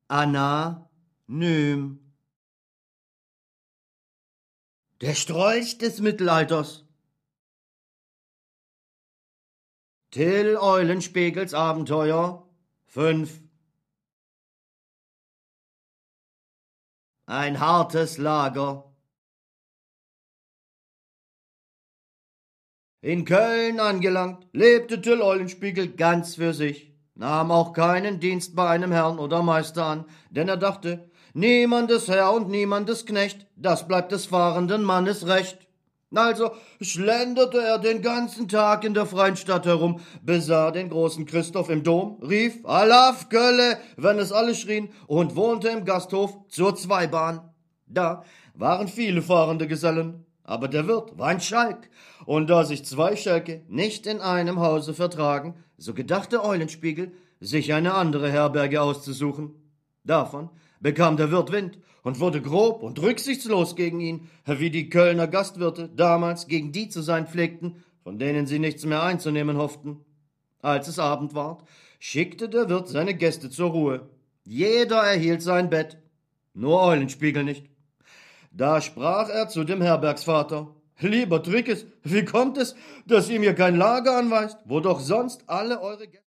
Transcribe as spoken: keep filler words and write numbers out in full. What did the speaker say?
Anonym. Der Strolch des Mittelalters. Till Eulenspiegels Abenteuer fünf. Ein hartes Lager. In Köln angelangt, lebte Till Eulenspiegel ganz für sich, nahm auch keinen Dienst bei einem Herrn oder Meister an, denn er dachte, niemandes Herr und niemandes Knecht, das bleibt des fahrenden Mannes Recht. Also schlenderte er den ganzen Tag in der freien Stadt herum, besah den großen Christoph im Dom, rief Alaf Kölle, wenn es alle schrien, und wohnte im Gasthof zur Zweibahn. Da waren viele fahrende Gesellen, aber der Wirt war ein Schalk, und da sich zwei Schälke nicht in einem Hause vertragen, so gedachte Eulenspiegel, sich eine andere Herberge auszusuchen. Davon bekam der Wirt Wind und wurde grob und rücksichtslos gegen ihn, wie die Kölner Gastwirte damals gegen die zu sein pflegten, von denen sie nichts mehr einzunehmen hofften. Als es Abend ward, schickte der Wirt seine Gäste zur Ruhe. Jeder erhielt sein Bett, nur Eulenspiegel nicht. Da sprach er zu dem Herbergsvater, »Lieber Trickes, wie kommt es, dass ihr mir kein Lager anweist, wo doch sonst alle eure Gäste